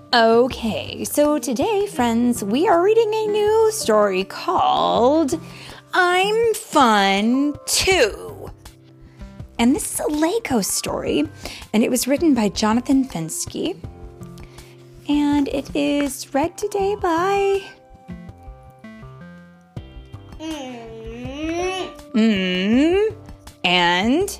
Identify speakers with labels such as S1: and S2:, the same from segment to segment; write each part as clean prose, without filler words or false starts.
S1: Okay, so today, friends, we are reading a new story called I'm Fun Too. And this is a Lego story, and it was written by Jonathan Fenske. And it is read today by... And...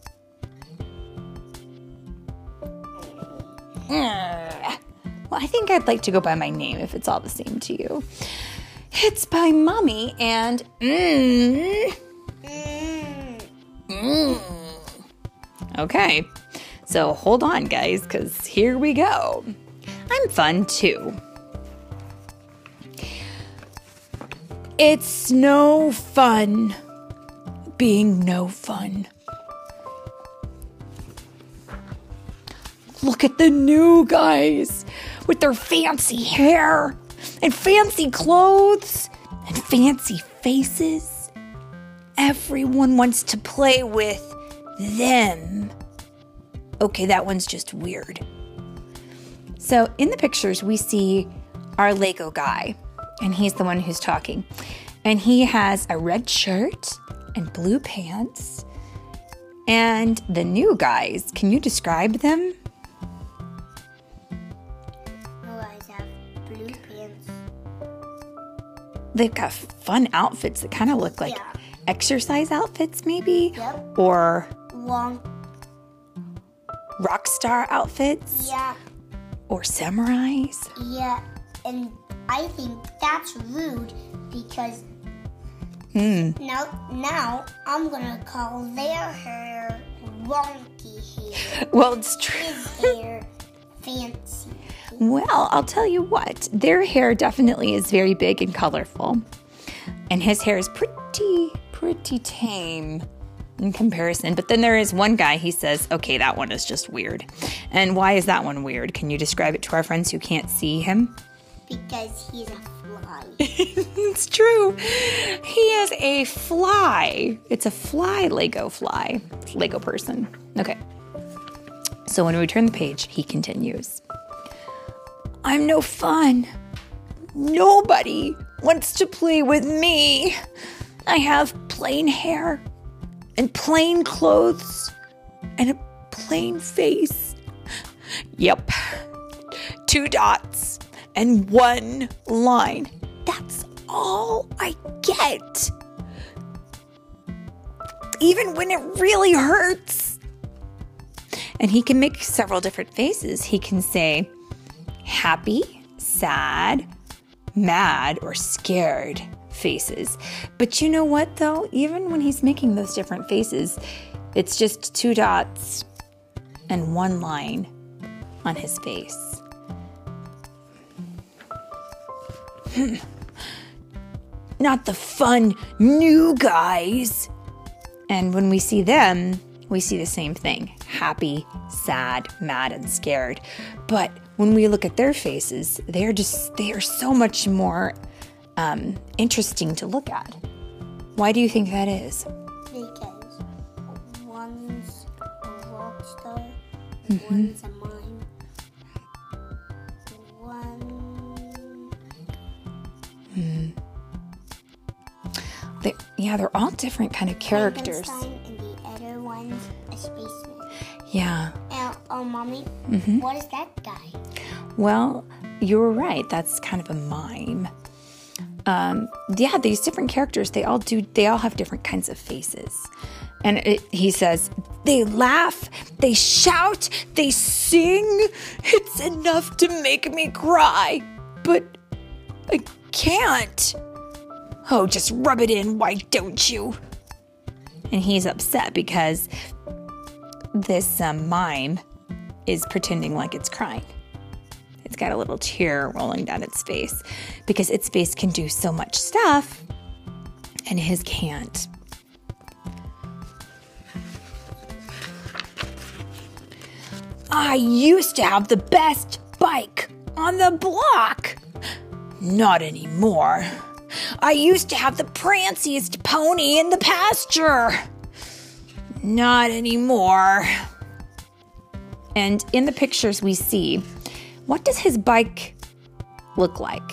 S1: Well, I think I'd like to go by my name if it's all the same to you. It's by Mommy and Okay, so hold on, guys, because here we go. I'm fun, too. It's no fun being no fun. Look at the new guys with their fancy hair and fancy clothes and fancy faces. Everyone wants to play with them. Okay, that one's just weird. So in the pictures, we see our Lego guy, and he's the one who's talking. And he has a red shirt and blue pants. And the new guys, can you describe them? They've got fun outfits that kind of look like exercise outfits, maybe?
S2: Yep.
S1: Or
S2: long
S1: rock star outfits?
S2: Yeah.
S1: Or samurais?
S2: Yeah. And I think that's rude because now I'm going to call their hair wonky hair.
S1: Well, it's true.
S2: His hair fancy.
S1: Well, I'll tell you what. Their hair definitely is very big and colorful. And his hair is pretty tame in comparison. But then there is one guy, he says, okay, that one is just weird. And why is that one weird? Can you describe it to our friends who can't see him?
S2: Because he's a fly.
S1: It's true. He is a fly. It's a fly, Lego person. Okay. So when we turn the page, he continues. I'm no fun. Nobody wants to play with me. I have plain hair and plain clothes and a plain face. Yep. 2 dots and 1 line. That's all I get. Even when it really hurts. And he can make several different faces. He can say happy, sad, mad, or scared faces. But you know what, though? Even when he's making those different faces, it's just 2 dots and 1 line on his face. Not the fun new guys. And when we see them, we see the same thing. Happy, sad, mad, and scared. But when we look at their faces, they are so much more interesting to look at. Why do you think that is?
S2: Because one's a rock star, one's a mime.
S1: They're all different kind of characters.
S2: And the other one's a spaceman.
S1: Yeah.
S2: And, Mommy, what is that guy?
S1: Well, you were right. That's kind of a mime. These different characters, they all have different kinds of faces. And he says, they laugh, they shout, they sing. It's enough to make me cry. But I can't. Oh, just rub it in, why don't you? And he's upset because this mime is pretending like it's crying. It's got a little tear rolling down its face because its face can do so much stuff and his can't. I used to have the best bike on the block. Not anymore. I used to have the pranciest pony in the pasture. Not anymore. And in the pictures we see What does his bike look like?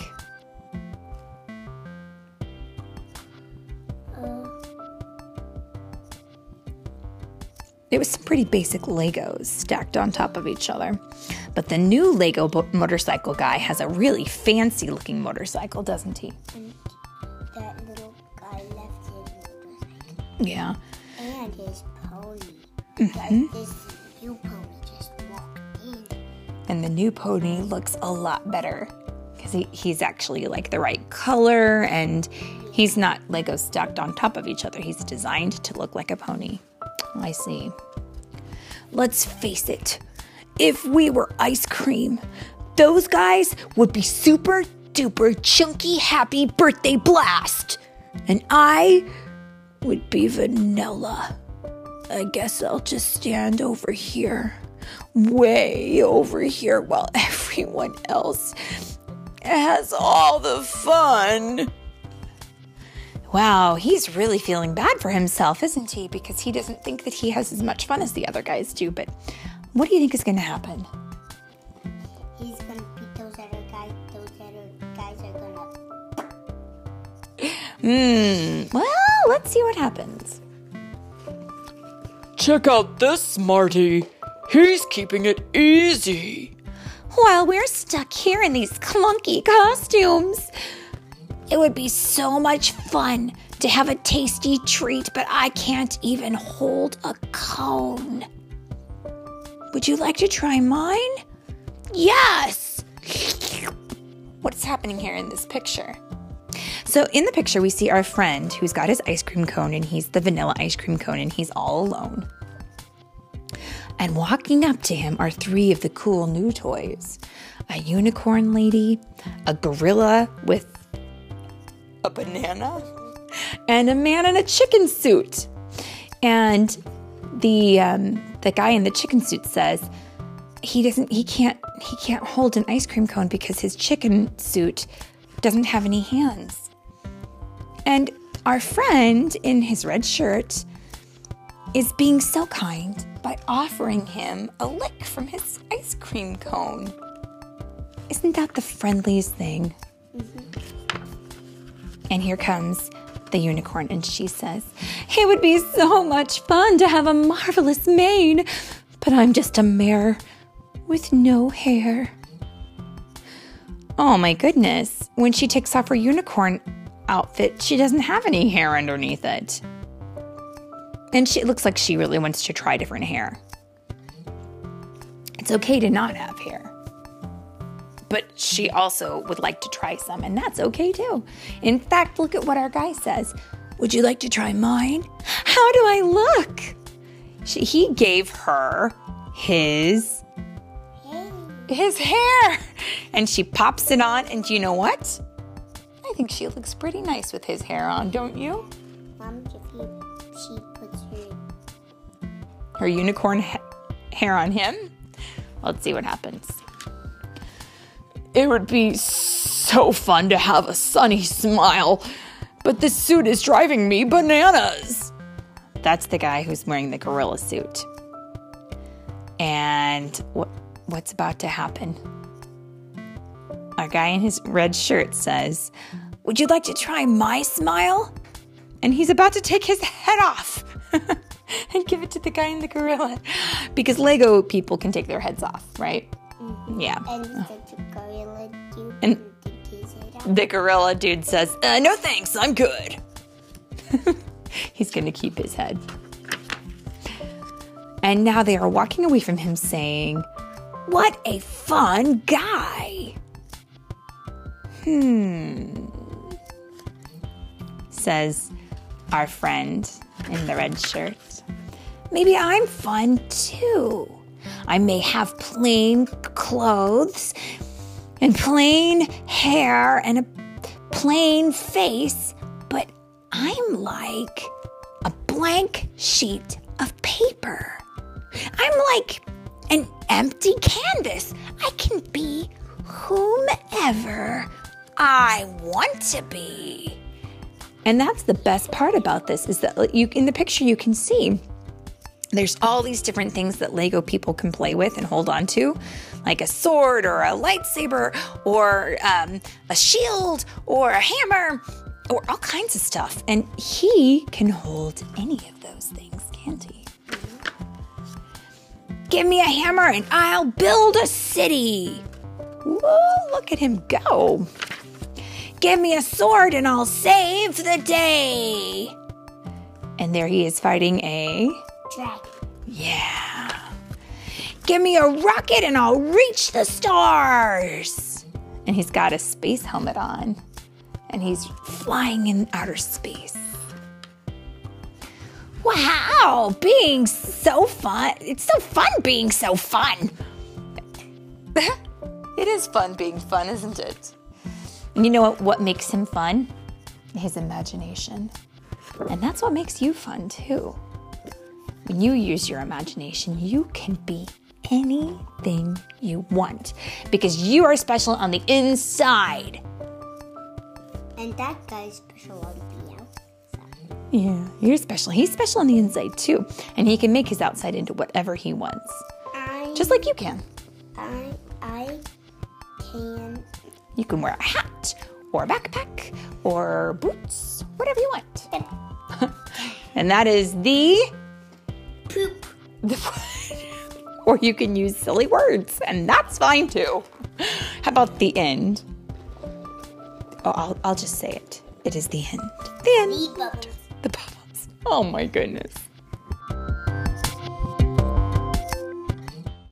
S1: It was some pretty basic Legos stacked on top of each other. But the new Lego motorcycle guy has a really fancy looking motorcycle, doesn't he?
S2: And that little guy left his motorcycle.
S1: Yeah.
S2: And his pony. Because this new pony just walked in.
S1: And the new pony looks a lot better because he's actually like the right color and he's not Lego stacked on top of each other. He's designed to look like a pony. I see. Let's face it. If we were ice cream, those guys would be super duper chunky happy birthday blast. And I would be vanilla. I guess I'll just stand over here. Way over here while everyone else has all the fun. Wow, he's really feeling bad for himself, isn't he? Because he doesn't think that he has as much fun as the other guys do. But what do you think is going to happen?
S2: He's going to beat those other guys. Those other guys are going to...
S1: Well, let's see what happens.
S3: Check out this smarty. He's keeping it easy.
S1: While we're stuck here in these clunky costumes, it would be so much fun to have a tasty treat, but I can't even hold a cone. Would you like to try mine? Yes! What's happening here in this picture? So in the picture, we see our friend who's got his ice cream cone, and he's the vanilla ice cream cone, and he's all alone. And walking up to him are three of the cool new toys. A unicorn lady, a gorilla with a banana, and a man in a chicken suit. And the guy in the chicken suit says he can't hold an ice cream cone because his chicken suit doesn't have any hands. And our friend in his red shirt is being so kind by offering him a lick from his ice cream cone. Isn't that the friendliest thing? And here comes the unicorn, and she says, "It would be so much fun to have a marvelous mane, but I'm just a mare with no hair." Oh my goodness. When she takes off her unicorn outfit, she doesn't have any hair underneath it. And it looks like she really wants to try different hair. It's okay to not have hair. But she also would like to try some, and that's okay too. In fact, look at what our guy says. "Would you like to try mine? How do I look?" He gave her his hair, and she pops it on, and you know what? I think she looks pretty nice with his hair on, don't you?
S2: Mom, if she puts
S1: her unicorn hair on him. Let's see what happens.
S3: It would be so fun to have a sunny smile, but this suit is driving me bananas.
S1: That's the guy who's wearing the gorilla suit. And what's about to happen? Our guy in his red shirt says, "Would you like to try my smile?" And he's about to take his head off and give it to the guy in the gorilla. Because Lego people can take their heads off, right? Yeah.
S2: And the gorilla dude
S1: And
S2: take his head out.
S1: the gorilla dude says, "No thanks, I'm good." He's going to keep his head. And now they are walking away from him saying, "What a fun guy." Says our friend in the red shirt. "Maybe I'm fun too. I may have plain clothes and plain hair and a plain face, but I'm like a blank sheet of paper. I'm like an empty canvas. I can be whomever I want to be." And that's the best part about this, is that in the picture you can see There's all these different things that Lego people can play with and hold on to, like a sword or a lightsaber or a shield or a hammer or all kinds of stuff. And he can hold any of those things, can't he? Give me a hammer and I'll build a city. Whoa, look at him go. Give me a sword and I'll save the day. And there he is fighting a...
S2: Dragon.
S1: Yeah. Give me a rocket and I'll reach the stars. And he's got a space helmet on. And he's flying in outer space. Wow, being so fun. It's so fun being so fun. It is fun being fun, isn't it? And you know what makes him fun? His imagination. And that's what makes you fun too. When you use your imagination, you can be anything you want because you are special on the inside.
S2: And that guy's special on the outside.
S1: Yeah, you're special. He's special on the inside too. And he can make his outside into whatever he wants. Just like you can.
S2: I can.
S1: You can wear a hat or a backpack or boots, whatever you want. And that is the...
S2: Poop.
S1: Or you can use silly words, and that's fine too. How about the end? Oh, I'll just say it. It is the end. The end.
S2: The bubbles.
S1: The bubbles. Oh my goodness.